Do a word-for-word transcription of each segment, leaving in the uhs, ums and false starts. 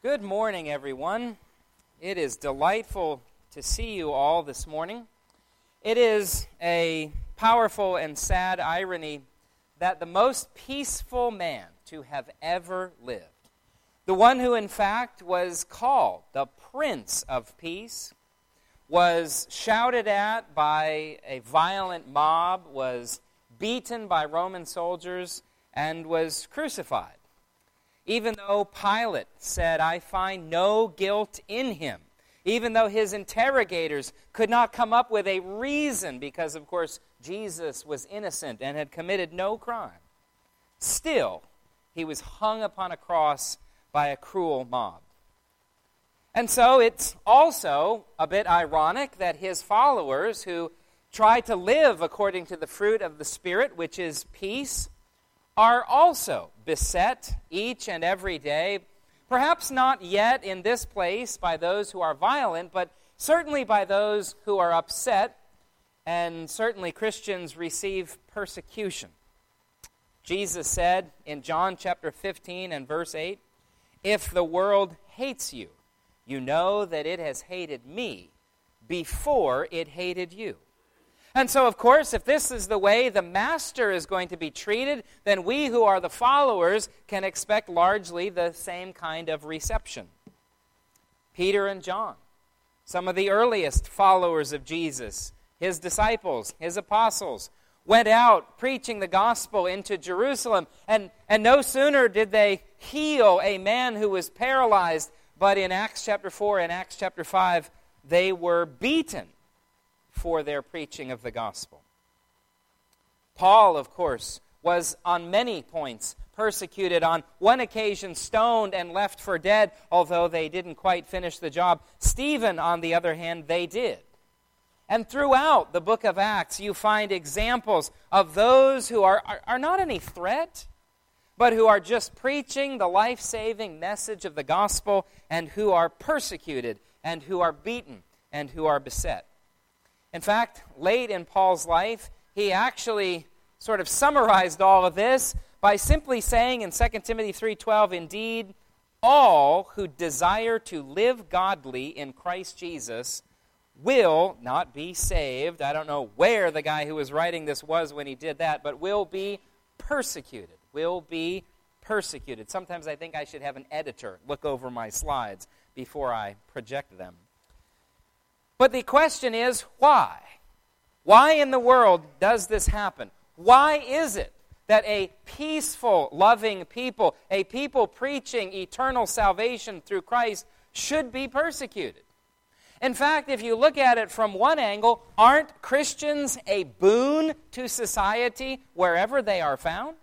Good morning, everyone. It is delightful to see you all this morning. It is a powerful and sad irony that the most peaceful man to have ever lived, the one who in fact was called the Prince of Peace, was shouted at by a violent mob, was beaten by Roman soldiers, and was crucified. Even though Pilate said, "I find no guilt in him," even though his interrogators could not come up with a reason because, of course, Jesus was innocent and had committed no crime, still, he was hung upon a cross by a cruel mob. And so it's also a bit ironic that his followers, who try to live according to the fruit of the Spirit, which is peace, are also beset each and every day, perhaps not yet in this place by those who are violent, but certainly by those who are upset, and certainly Christians receive persecution. Jesus said in John chapter fifteen and verse eight, "If the world hates you, you know that it has hated me before it hated you." And so, of course, if this is the way the master is going to be treated, then we who are the followers can expect largely the same kind of reception. Peter and John, some of the earliest followers of Jesus, his disciples, his apostles, went out preaching the gospel into Jerusalem, and, and no sooner did they heal a man who was paralyzed, but in Acts chapter four and Acts chapter five, they were beaten for their preaching of the gospel. Paul, of course, was on many points persecuted, on one occasion stoned and left for dead, although they didn't quite finish the job. Stephen, on the other hand, they did. And throughout the book of Acts, you find examples of those who are, are, are not any threat, but who are just preaching the life-saving message of the gospel, and who are persecuted, and who are beaten, and who are beset. In fact, late in Paul's life, he actually sort of summarized all of this by simply saying in Second Timothy three twelve, "Indeed, all who desire to live godly in Christ Jesus will not be saved." I don't know where the guy who was writing this was when he did that, but will be persecuted. Will be persecuted. Sometimes I think I should have an editor look over my slides before I project them. But the question is, why? Why in the world does this happen? Why is it that a peaceful, loving people, a people preaching eternal salvation through Christ, should be persecuted? In fact, if you look at it from one angle, aren't Christians a boon to society wherever they are found?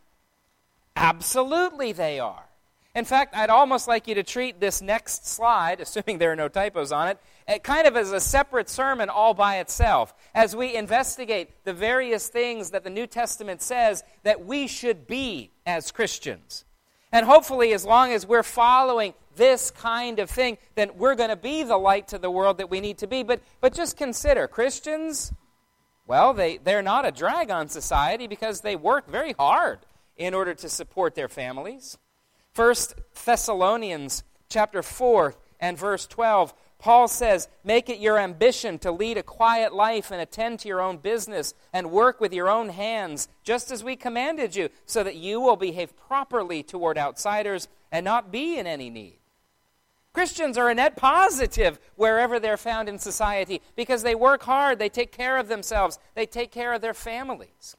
Absolutely they are. In fact, I'd almost like you to treat this next slide, assuming there are no typos on it, kind of as a separate sermon all by itself, as we investigate the various things that the New Testament says that we should be as Christians. And hopefully, as long as we're following this kind of thing, then we're going to be the light to the world that we need to be. But, but just consider, Christians, well, they, they're not a drag on society because they work very hard in order to support their families. First Thessalonians chapter four and verse twelve, Paul says, "Make it your ambition to lead a quiet life and attend to your own business and work with your own hands, just as we commanded you, so that you will behave properly toward outsiders and not be in any need." Christians are a net positive wherever they're found in society because they work hard, they take care of themselves, they take care of their families.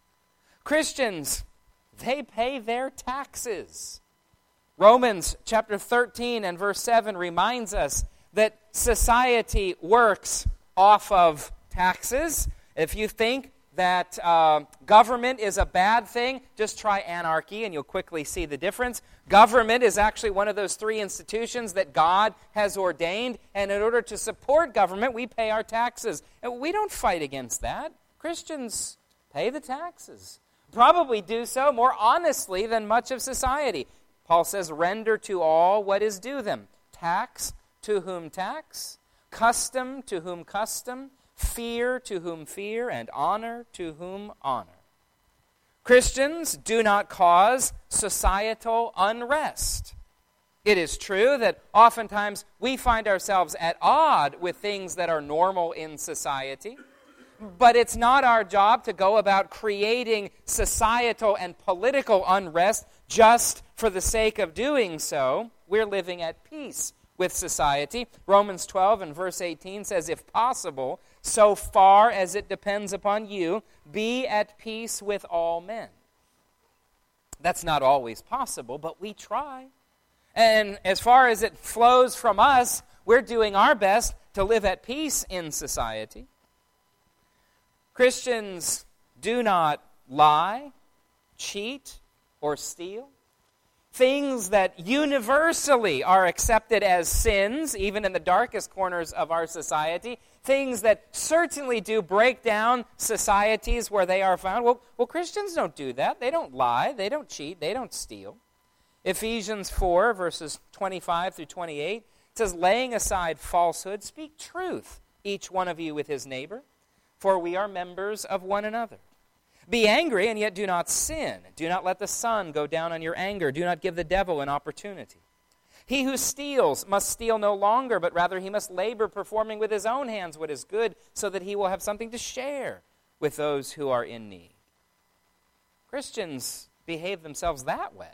Christians, they pay their taxes. Romans chapter thirteen and verse seven reminds us that society works off of taxes. If you think that uh, government is a bad thing, just try anarchy and you'll quickly see the difference. Government is actually one of those three institutions that God has ordained, and in order to support government, we pay our taxes. And we don't fight against that. Christians pay the taxes. Probably do so more honestly than much of society. Paul says, "Render to all what is due them. Tax to whom tax, custom to whom custom, fear to whom fear, and honor to whom honor." Christians do not cause societal unrest. It is true that oftentimes we find ourselves at odds with things that are normal in society, but it's not our job to go about creating societal and political unrest just for the sake of doing so. We're living at peace with society. Romans twelve and verse eighteen says, if possible, so far as it depends upon you, be at peace with all men. That's not always possible, but we try. And as far as it flows from us, we're doing our best to live at peace in society. Christians do not lie, cheat, or steal. Things that universally are accepted as sins, even in the darkest corners of our society. Things that certainly do break down societies where they are found. Well, well, Christians don't do that. They don't lie. They don't cheat. They don't steal. Ephesians four, verses twenty-five through twenty-eight, says, laying aside falsehood, speak truth, each one of you with his neighbor, for we are members of one another. Be angry, and yet do not sin. Do not let the sun go down on your anger. Do not give the devil an opportunity. He who steals must steal no longer, but rather he must labor, performing with his own hands what is good, so that he will have something to share with those who are in need. Christians behave themselves that way.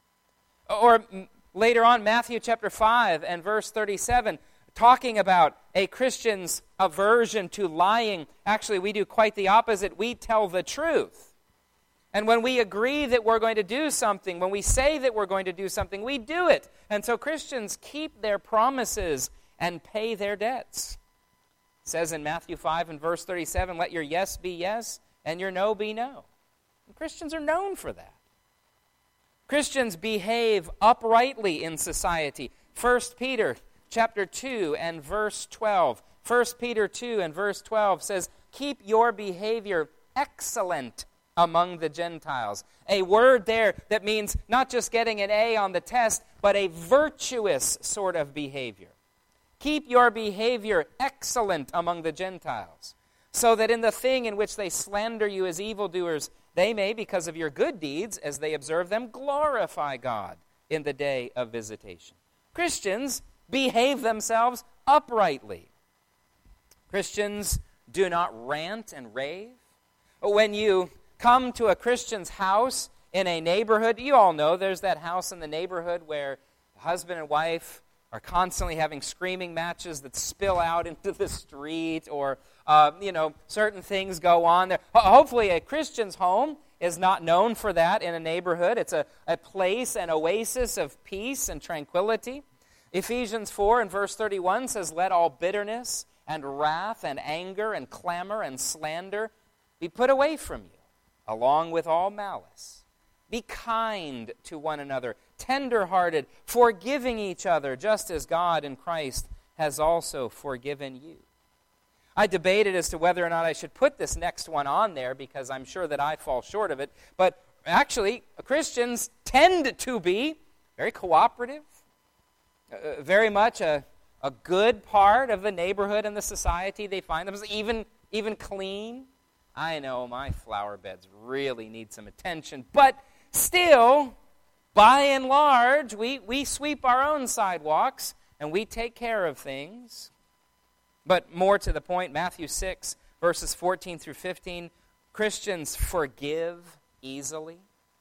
Or later on, Matthew chapter five and verse thirty-seven, talking about a Christian's aversion to lying. Actually, we do quite the opposite. We tell the truth. And when we agree that we're going to do something, when we say that we're going to do something, we do it. And so Christians keep their promises and pay their debts. It says in Matthew five and verse thirty-seven, let your yes be yes and your no be no. And Christians are known for that. Christians behave uprightly in society. First Peter chapter two and verse twelve. First Peter two and verse twelve says, keep your behavior excellent among the Gentiles. A word there that means not just getting an A on the test, but a virtuous sort of behavior. Keep your behavior excellent among the Gentiles, so that in the thing in which they slander you as evildoers, they may, because of your good deeds, as they observe them, glorify God in the day of visitation. Christians behave themselves uprightly. Christians do not rant and rave. When you come to a Christian's house in a neighborhood, you all know there's that house in the neighborhood where husband and wife are constantly having screaming matches that spill out into the street, or, uh, you know, certain things go on there. Hopefully a Christian's home is not known for that in a neighborhood. It's a, a place, an oasis of peace and tranquility. Ephesians four and verse thirty-one says, let all bitterness and wrath and anger and clamor and slander be put away from you, along with all malice. Be kind to one another, tender-hearted, forgiving each other, just as God in Christ has also forgiven you. I debated as to whether or not I should put this next one on there, because I'm sure that I fall short of it. But actually, Christians tend to be very cooperative, uh, very much a, a good part of the neighborhood and the society they find themselves, even, even clean. I know my flower beds really need some attention, but still, by and large, we, we sweep our own sidewalks and we take care of things. But more to the point, Matthew six, verses fourteen through fifteen, Christians forgive easily.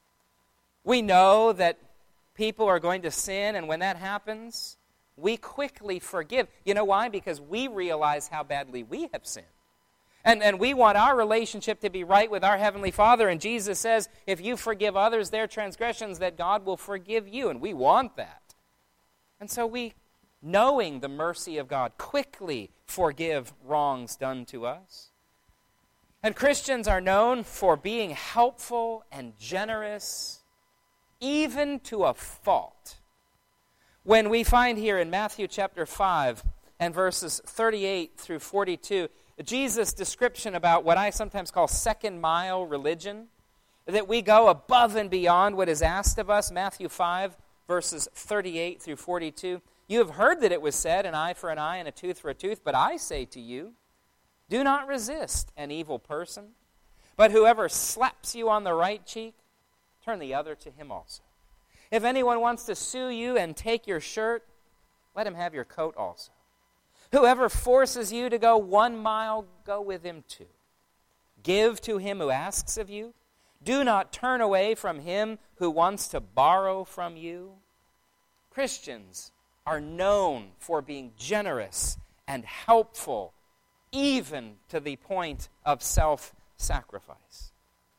We know that people are going to sin, and when that happens, we quickly forgive. You know why? Because we realize how badly we have sinned. And, and we want our relationship to be right with our Heavenly Father. And Jesus says, if you forgive others their transgressions, that God will forgive you. And we want that. And so we, knowing the mercy of God, quickly forgive wrongs done to us. And Christians are known for being helpful and generous, even to a fault. When we find here in Matthew chapter five and verses thirty-eight through forty-two, Jesus' description about what I sometimes call second mile religion, that we go above and beyond what is asked of us. Matthew five, verses thirty-eight through forty-two. You have heard that it was said, an eye for an eye and a tooth for a tooth, but I say to you, do not resist an evil person, but whoever slaps you on the right cheek, turn the other to him also. If anyone wants to sue you and take your shirt, let him have your coat also. Whoever forces you to go one mile, go with him two. Give to him who asks of you. Do not turn away from him who wants to borrow from you. Christians are known for being generous and helpful, even to the point of self-sacrifice.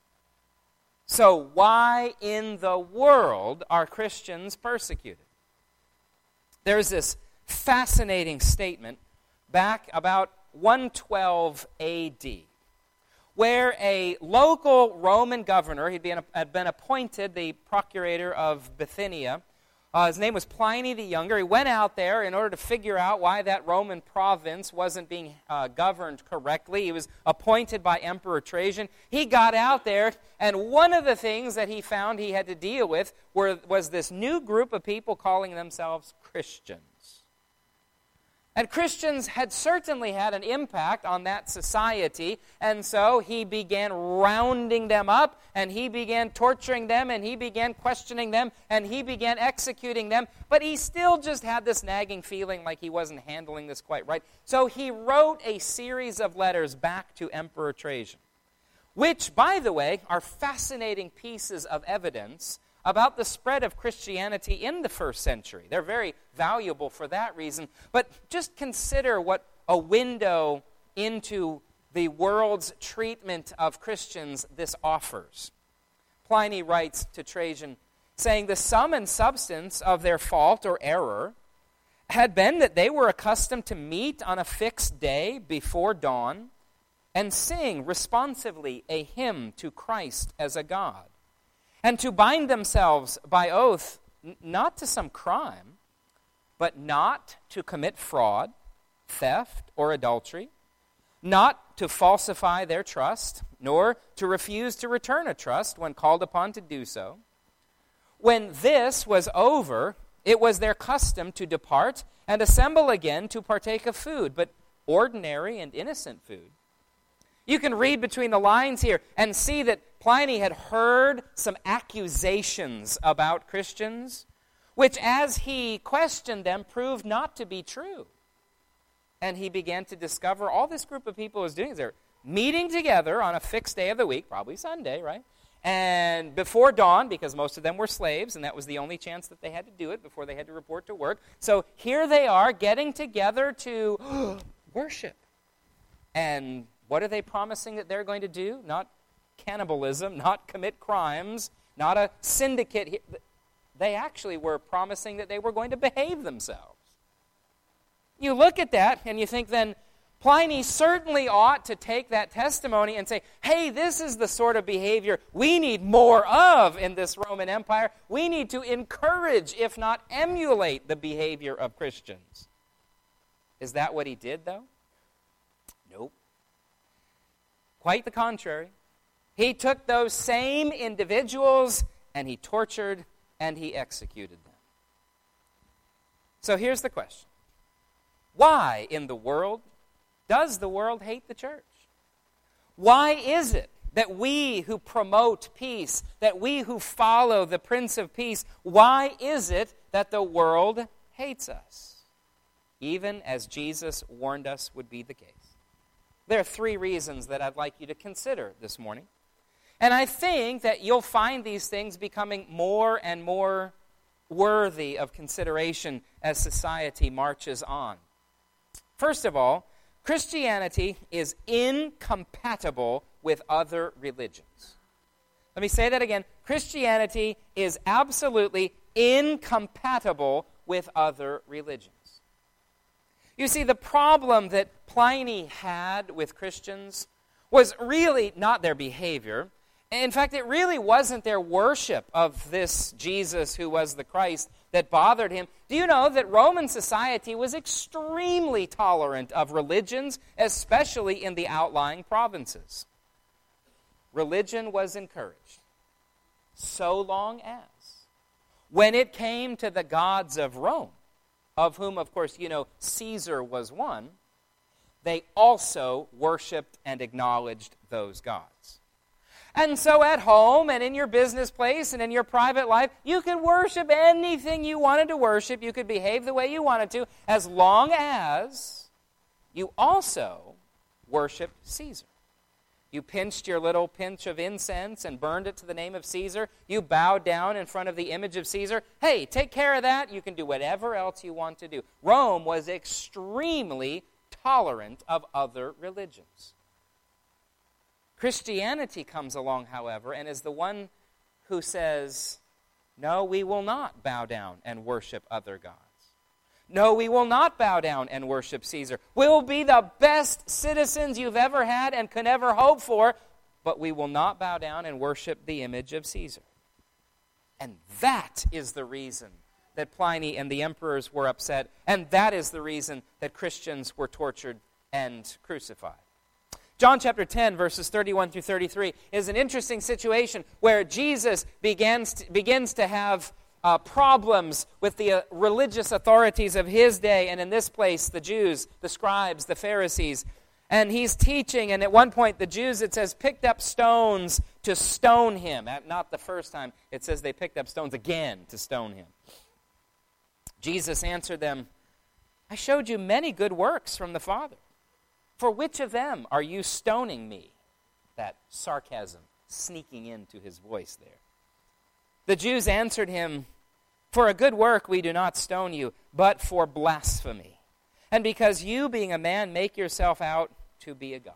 So why in the world are Christians persecuted? There's this fascinating statement back about one twelve A D, where a local Roman governor, he'd been, had been appointed the procurator of Bithynia. Uh, his name was Pliny the Younger. He went out there in order to figure out why that Roman province wasn't being uh, governed correctly. He was appointed by Emperor Trajan. He got out there, and one of the things that he found he had to deal with were, was this new group of people calling themselves Christians. And Christians had certainly had an impact on that society, and so he began rounding them up, and he began torturing them, and he began questioning them, and he began executing them, but he still just had this nagging feeling like he wasn't handling this quite right. So he wrote a series of letters back to Emperor Trajan, which, by the way, are fascinating pieces of evidence about the spread of Christianity in the first century. They're very valuable for that reason. But just consider what a window into the world's treatment of Christians this offers. Pliny writes to Trajan, saying, "The sum and substance of their fault or error had been that they were accustomed to meet on a fixed day before dawn and sing responsively a hymn to Christ as a God, and to bind themselves by oath n- not to some crime, but not to commit fraud, theft, or adultery, not to falsify their trust, nor to refuse to return a trust when called upon to do so. When this was over, it was their custom to depart and assemble again to partake of food, but ordinary and innocent food." You can read between the lines here and see that Pliny had heard some accusations about Christians, which as he questioned them proved not to be true. And he began to discover all this group of people was doing is they're meeting together on a fixed day of the week, probably Sunday, right? And before dawn, because most of them were slaves, and that was the only chance that they had to do it before they had to report to work. So here they are getting together to worship. And what are they promising that they're going to do? Not cannibalism, not commit crimes, not a syndicate. They actually were promising that they were going to behave themselves. You look at that and you think then, Pliny certainly ought to take that testimony and say, hey, this is the sort of behavior we need more of in this Roman Empire. We need to encourage, if not emulate, the behavior of Christians. Is that what he did, though? Nope. Quite the contrary. He took those same individuals and he tortured and he executed them. So here's the question. Why in the world does the world hate the church? Why is it that we who promote peace, that we who follow the Prince of Peace, why is it that the world hates us? Even as Jesus warned us would be the case. There are three reasons that I'd like you to consider this morning. And I think that you'll find these things becoming more and more worthy of consideration as society marches on. First of all, Christianity is incompatible with other religions. Let me say that again. Christianity is absolutely incompatible with other religions. You see, the problem that Pliny had with Christians was really not their behavior. In fact, it really wasn't their worship of this Jesus who was the Christ that bothered him. Do you know that Roman society was extremely tolerant of religions, especially in the outlying provinces? Religion was encouraged, so long as, when it came to the gods of Rome, of whom, of course, you know, Caesar was one, they also worshipped and acknowledged those gods. And so at home and in your business place and in your private life, you could worship anything you wanted to worship. You could behave the way you wanted to, as long as you also worshiped Caesar. You pinched your little pinch of incense and burned it to the name of Caesar. You bowed down in front of the image of Caesar. Hey, take care of that. You can do whatever else you want to do. Rome was extremely tolerant of other religions. Christianity comes along, however, and is the one who says, no, we will not bow down and worship other gods. No, we will not bow down and worship Caesar. We will be the best citizens you've ever had and could ever hope for, but we will not bow down and worship the image of Caesar. And that is the reason that Pliny and the emperors were upset, and that is the reason that Christians were tortured and crucified. John chapter ten, verses thirty-one through thirty-three, is an interesting situation where Jesus begins to, begins to have uh, problems with the uh, religious authorities of his day, and in this place, the Jews, the scribes, the Pharisees. And he's teaching, and at one point, the Jews, it says, picked up stones to stone him. Not the first time. It says they picked up stones again to stone him. Jesus answered them, I showed you many good works from the Father. For which of them are you stoning me? That sarcasm sneaking into his voice there. The Jews answered him, for a good work we do not stone you, but for blasphemy. And because you, being a man, make yourself out to be a god.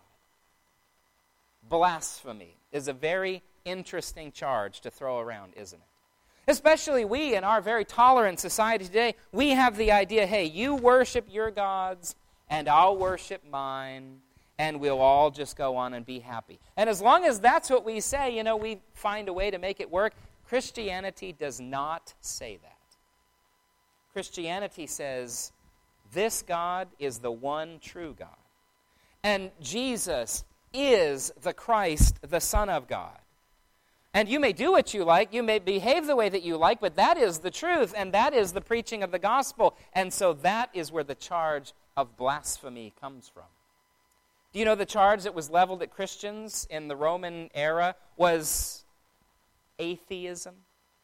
Blasphemy is a very interesting charge to throw around, isn't it? Especially we, in our very tolerant society today, we have the idea, hey, you worship your gods, and I'll worship mine, and we'll all just go on and be happy. And as long as that's what we say, you know, we find a way to make it work. Christianity does not say that. Christianity says, this God is the one true God. And Jesus is the Christ, the Son of God. And you may do what you like, you may behave the way that you like, but that is the truth, and that is the preaching of the gospel. And so that is where the charge of blasphemy comes from. Do you know the charge that was leveled at Christians in the Roman era was atheism?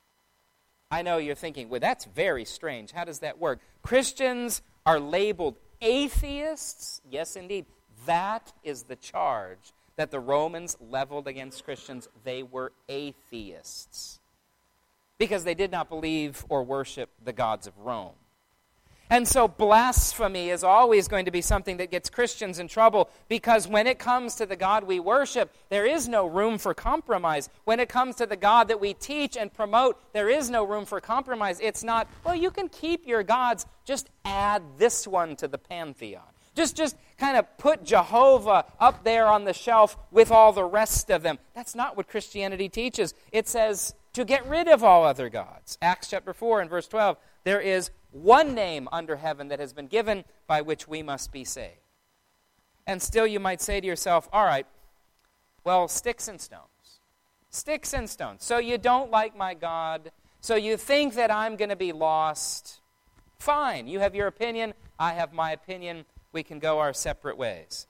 I know you're thinking, well, that's very strange. How does that work? Christians are labeled atheists? Yes, indeed. That is the charge that the Romans leveled against Christians. They were atheists because they did not believe or worship the gods of Rome. And so blasphemy is always going to be something that gets Christians in trouble, because when it comes to the God we worship, there is no room for compromise. When it comes to the God that we teach and promote, there is no room for compromise. It's not, well, you can keep your gods, just add this one to the pantheon. Just, just kind of put Jehovah up there on the shelf with all the rest of them. That's not what Christianity teaches. It says to get rid of all other gods. Acts chapter four and verse twelve, there is one name under heaven that has been given by which we must be saved. And still you might say to yourself, all right, well, sticks and stones. Sticks and stones. So you don't like my God, so you think that I'm going to be lost. Fine, you have your opinion, I have my opinion. We can go our separate ways.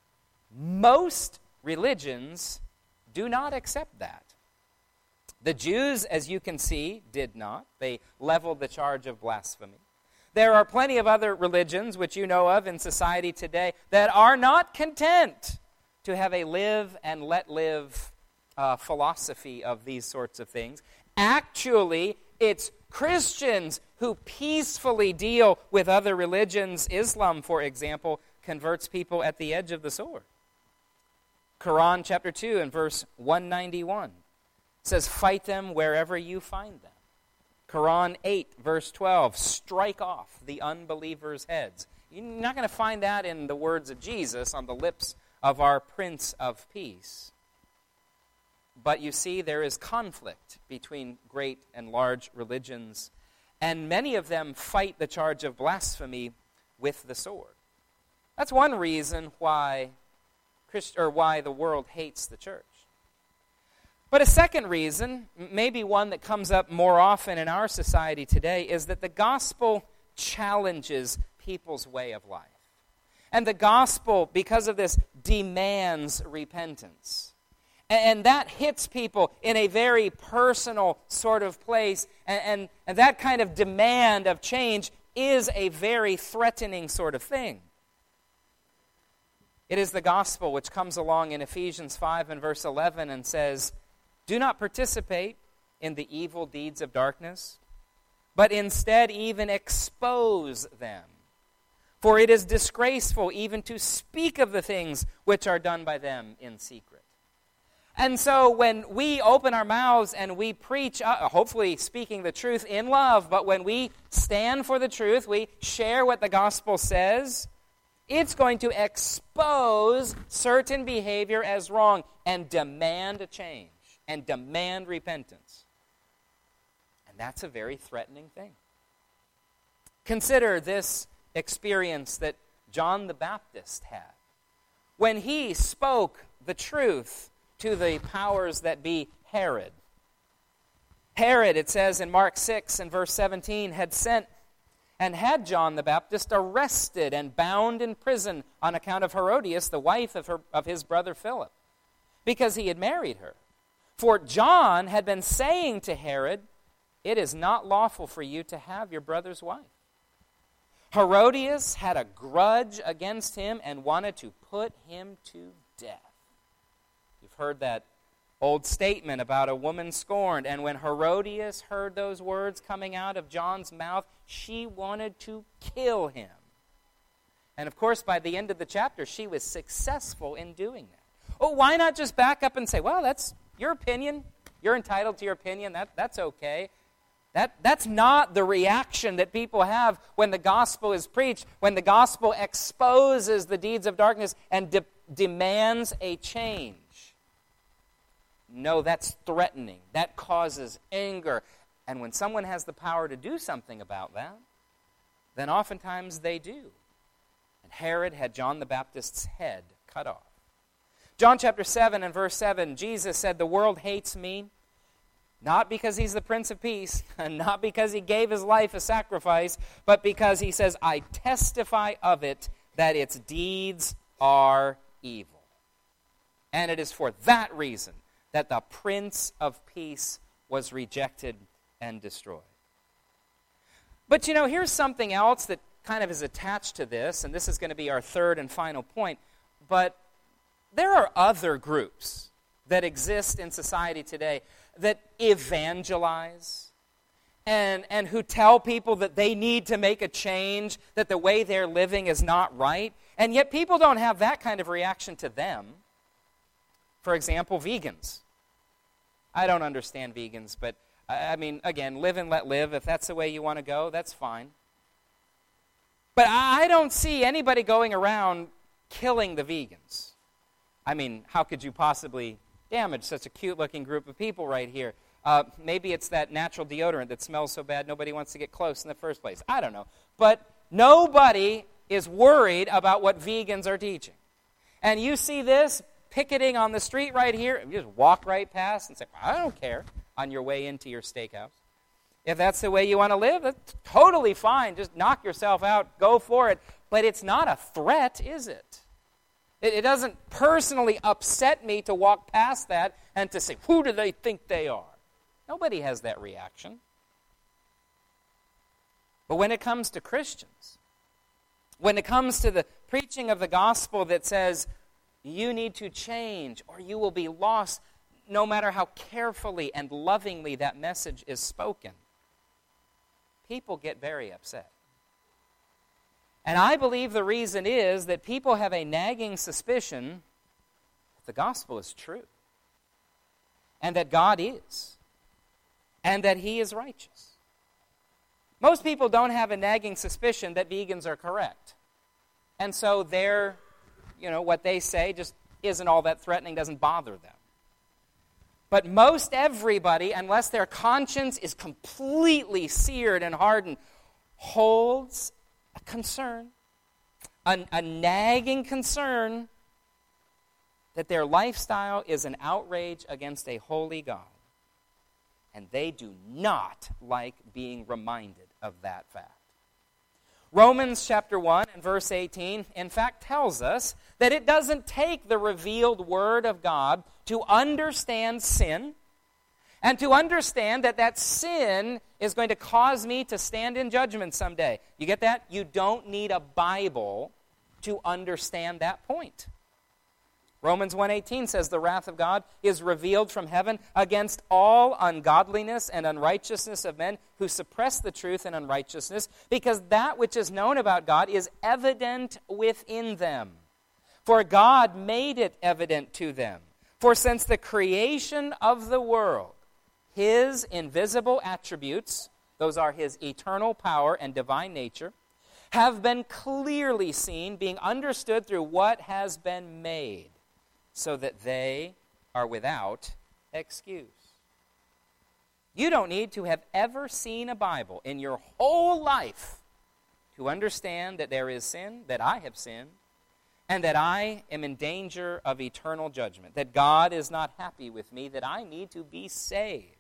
Most religions do not accept that. The Jews, as you can see, did not. They leveled the charge of blasphemy. There are plenty of other religions, which you know of in society today, that are not content to have a live and let live uh, philosophy of these sorts of things. Actually, it's Christians who peacefully deal with other religions. Islam, for example, converts people at the edge of the sword. Quran chapter two and verse one ninety-one says, fight them wherever you find them. Quran eight, verse twelve, strike off the unbelievers' heads. You're not going to find that in the words of Jesus on the lips of our Prince of Peace. But you see, there is conflict between great and large religions, and many of them fight the charge of blasphemy with the sword. That's one reason why Christ, or why the world hates the church. But a second reason, maybe one that comes up more often in our society today, is that the gospel challenges people's way of life. And the gospel, because of this, demands repentance. And that hits people in a very personal sort of place. And, and, and that kind of demand of change is a very threatening sort of thing. It is the gospel which comes along in Ephesians five and verse eleven and says, "Do not participate in the evil deeds of darkness, but instead even expose them. For it is disgraceful even to speak of the things which are done by them in secret." And so when we open our mouths and we preach, uh, hopefully speaking the truth in love, but when we stand for the truth, we share what the gospel says, it's going to expose certain behavior as wrong and demand a change and demand repentance. And that's a very threatening thing. Consider this experience that John the Baptist had. When he spoke the truth to the powers that be, Herod. Herod, it says in Mark six and verse seventeen, had sent and had John the Baptist arrested and bound in prison on account of Herodias, the wife of, her, of his brother Philip, because he had married her. For John had been saying to Herod, "It is not lawful for you to have your brother's wife." Herodias had a grudge against him and wanted to put him to death. You've heard that old statement about a woman scorned, and when Herodias heard those words coming out of John's mouth, she wanted to kill him. And of course, by the end of the chapter, she was successful in doing that. Oh, why not just back up and say, well, that's your opinion. You're entitled to your opinion. That, that's okay. That, that's not the reaction that people have when the gospel is preached, when the gospel exposes the deeds of darkness and de- demands a change. No, that's threatening. That causes anger. And when someone has the power to do something about that, then oftentimes they do. And Herod had John the Baptist's head cut off. John chapter seven and verse seven, Jesus said, "The world hates me, not because he's the Prince of Peace, and not because he gave his life a sacrifice, but because he says, I testify of it that its deeds are evil. And it is for that reason that the Prince of Peace was rejected and destroyed." But you know, here's something else that kind of is attached to this, and this is going to be our third and final point. But there are other groups that exist in society today that evangelize and, and who tell people that they need to make a change, that the way they're living is not right, and yet people don't have that kind of reaction to them. For example, vegans. I don't understand vegans, but I mean, again, live and let live. If that's the way you want to go, that's fine. But I don't see anybody going around killing the vegans. I mean, how could you possibly damage such a cute-looking group of people right here? Uh, maybe it's that natural deodorant that smells so bad nobody wants to get close in the first place. I don't know. But nobody is worried about what vegans are teaching. And you see this picketing on the street right here, and you just walk right past and say, I don't care, on your way into your steakhouse. If that's the way you want to live, that's totally fine. Just knock yourself out, go for it. But it's not a threat, is it? It, it doesn't personally upset me to walk past that and to say, who do they think they are? Nobody has that reaction. But when it comes to Christians, when it comes to the preaching of the gospel that says, you need to change or you will be lost, no matter how carefully and lovingly that message is spoken, people get very upset. And I believe the reason is that people have a nagging suspicion that the gospel is true, and that God is, and that He is righteous. Most people don't have a nagging suspicion that vegans are correct. And so their, you know, what they say just isn't all that threatening, doesn't bother them. But most everybody, unless their conscience is completely seared and hardened, holds a concern, a, a nagging concern that their lifestyle is an outrage against a holy God. And they do not like being reminded of that fact. Romans chapter one and verse eighteen, in fact, tells us that it doesn't take the revealed word of God to understand sin and to understand that that sin is going to cause me to stand in judgment someday. You get that? You don't need a Bible to understand that point. Romans one eighteen says, the wrath of God is revealed from heaven against all ungodliness and unrighteousness of men who suppress the truth in unrighteousness, because that which is known about God is evident within them. For God made it evident to them. For since the creation of the world, His invisible attributes, those are His eternal power and divine nature, have been clearly seen, being understood through what has been made, so that they are without excuse. You don't need to have ever seen a Bible in your whole life to understand that there is sin, that I have sinned, and that I am in danger of eternal judgment, that God is not happy with me, that I need to be saved.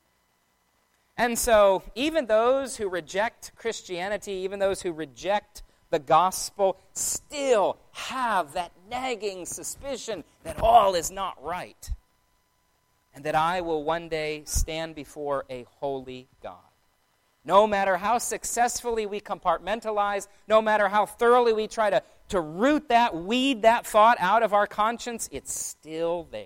And so, even those who reject Christianity, even those who reject the gospel, still have that nagging suspicion that all is not right, and that I will one day stand before a holy God. No matter how successfully we compartmentalize, no matter how thoroughly we try to, to root that, weed that thought out of our conscience, it's still there.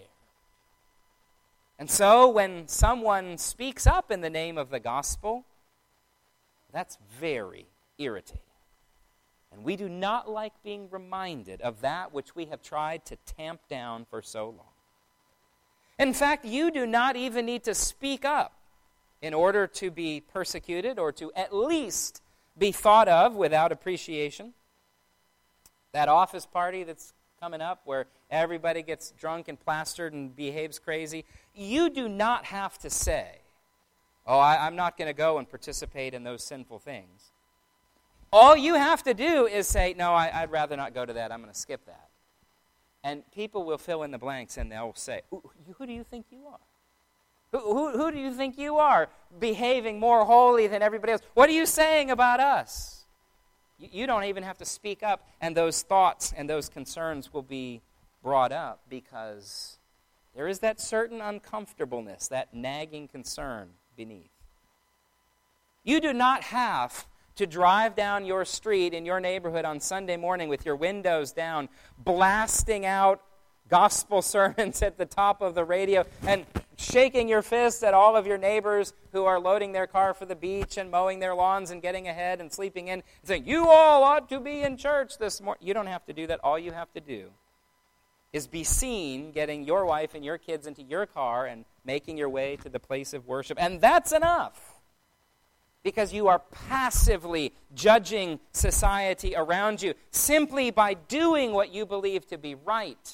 And so when someone speaks up in the name of the gospel, that's very irritating. And we do not like being reminded of that which we have tried to tamp down for so long. In fact, you do not even need to speak up in order to be persecuted or to at least be thought of without appreciation. That office party that's coming up where everybody gets drunk and plastered and behaves crazy, you do not have to say, oh, I, I'm not going to go and participate in those sinful things. All you have to do is say, no, I, I'd rather not go to that. I'm going to skip that. And people will fill in the blanks and they'll say, who, who do you think you are? Who, who, who do you think you are, behaving more holy than everybody else? What are you saying about us? You, you don't even have to speak up, and those thoughts and those concerns will be brought up because there is that certain uncomfortableness, that nagging concern beneath. You do not have to drive down your street in your neighborhood on Sunday morning with your windows down, blasting out gospel sermons at the top of the radio and shaking your fists at all of your neighbors who are loading their car for the beach and mowing their lawns and getting ahead and sleeping in and saying, you all ought to be in church this morning. You don't have to do that. All you have to do is be seen getting your wife and your kids into your car and making your way to the place of worship. And that's enough. Because you are passively judging society around you simply by doing what you believe to be right.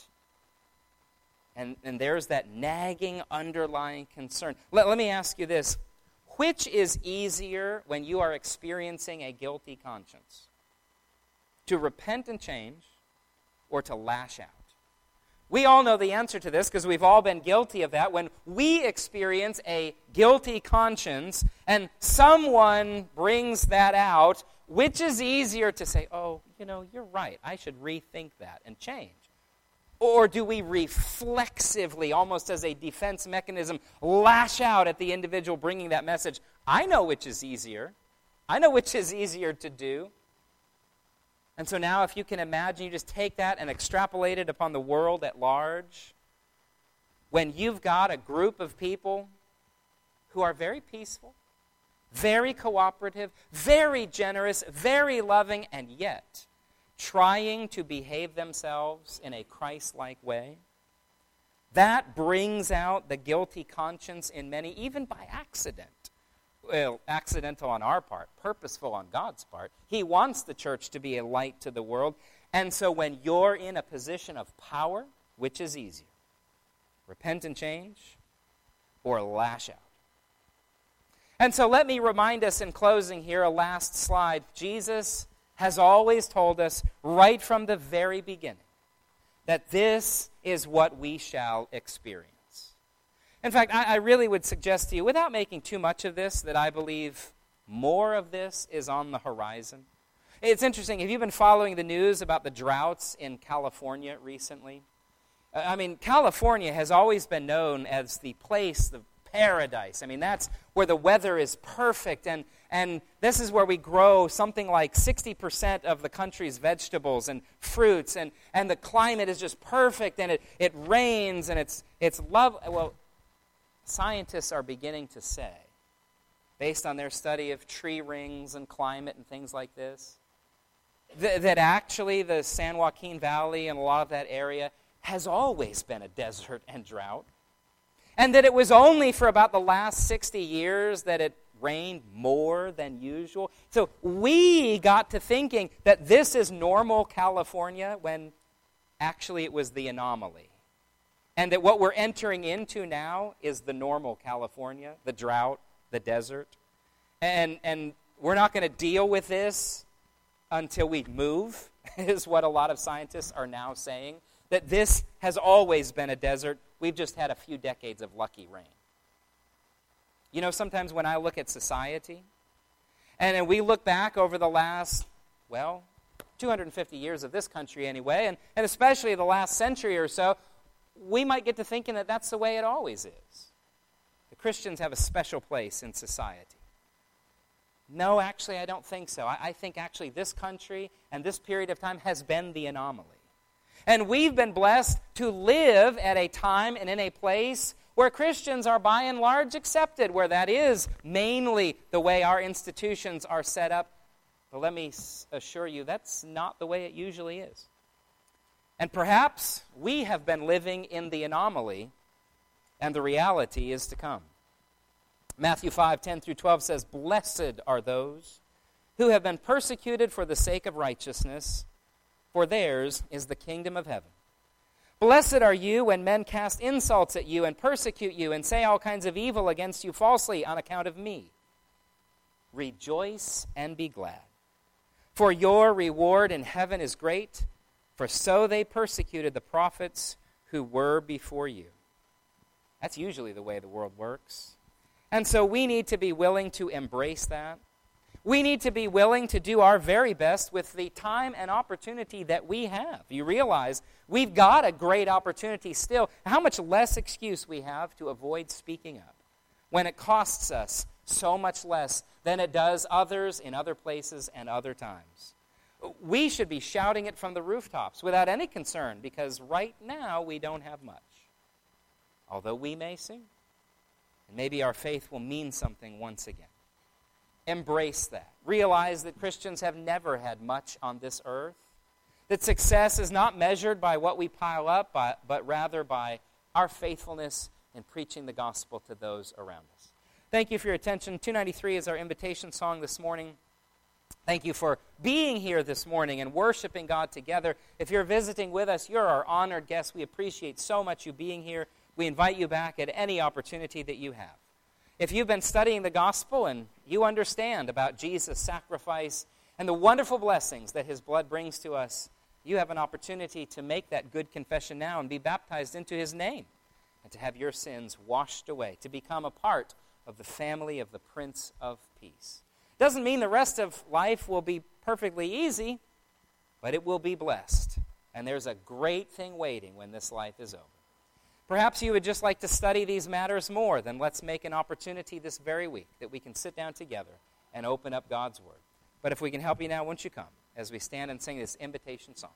And, and there's that nagging underlying concern. Let, let me ask you this. Which is easier when you are experiencing a guilty conscience? To repent and change or to lash out? We all know the answer to this because we've all been guilty of that. When we experience a guilty conscience and someone brings that out, which is easier to say, oh, you know, you're right, I should rethink that and change? Or do we reflexively, almost as a defense mechanism, lash out at the individual bringing that message? I know which is easier. I know which is easier to do. And so now if you can imagine, you just take that and extrapolate it upon the world at large. When you've got a group of people who are very peaceful, very cooperative, very generous, very loving, and yet trying to behave themselves in a Christ-like way, that brings out the guilty conscience in many, even by accident. Well, accidental on our part, purposeful on God's part. He wants the church to be a light to the world. And so when you're in a position of power, which is easier? Repent and change or lash out? And so let me remind us in closing here, a last slide. Jesus has always told us right from the very beginning that this is what we shall experience. In fact, I, I really would suggest to you, without making too much of this, that I believe more of this is on the horizon. It's interesting, have you been following the news about the droughts in California recently? I mean, California has always been known as the place, the paradise. I mean, that's where the weather is perfect, and, and this is where we grow something like sixty percent of the country's vegetables and fruits, and, and the climate is just perfect, and it, it rains, and it's, it's love. Well, scientists are beginning to say, based on their study of tree rings and climate and things like this, th- that actually the San Joaquin Valley and a lot of that area has always been a desert and drought. And that it was only for about the last sixty years that it rained more than usual. So we got to thinking that this is normal California when actually it was the anomaly. And that what we're entering into now is the normal California, the drought, the desert. And, and we're not going to deal with this until we move, is what a lot of scientists are now saying. That this has always been a desert. We've just had a few decades of lucky rain. You know, sometimes when I look at society, and then we look back over the last, well, two hundred fifty years of this country anyway, and, and especially the last century or so, we might get to thinking that that's the way it always is. The Christians have a special place in society. No, actually, I don't think so. I, I think actually this country and this period of time has been the anomaly. And we've been blessed to live at a time and in a place where Christians are by and large accepted, where that is mainly the way our institutions are set up. But let me assure you, that's not the way it usually is. And perhaps we have been living in the anomaly, and the reality is to come. Matthew five, ten through twelve says, "Blessed are those who have been persecuted for the sake of righteousness, for theirs is the kingdom of heaven. Blessed are you when men cast insults at you and persecute you and say all kinds of evil against you falsely on account of me. Rejoice and be glad, for your reward in heaven is great, for so they persecuted the prophets who were before you." That's usually the way the world works. And so we need to be willing to embrace that. We need to be willing to do our very best with the time and opportunity that we have. You realize we've got a great opportunity still. How much less excuse we have to avoid speaking up when it costs us so much less than it does others in other places and other times. We should be shouting it from the rooftops without any concern, because right now we don't have much. Although we may soon. And maybe our faith will mean something once again. Embrace that. Realize that Christians have never had much on this earth. That success is not measured by what we pile up, but, but rather by our faithfulness in preaching the gospel to those around us. Thank you for your attention. two ninety-three is our invitation song this morning. Thank you for being here this morning and worshiping God together. If you're visiting with us, you're our honored guest. We appreciate so much you being here. We invite you back at any opportunity that you have. If you've been studying the gospel and you understand about Jesus' sacrifice and the wonderful blessings that his blood brings to us, you have an opportunity to make that good confession now and be baptized into his name and to have your sins washed away, to become a part of the family of the Prince of Peace. Doesn't mean the rest of life will be perfectly easy, but it will be blessed. And there's a great thing waiting when this life is over. Perhaps you would just like to study these matters more. Then let's make an opportunity this very week that we can sit down together and open up God's Word. But if we can help you now, won't you come as we stand and sing this invitation song?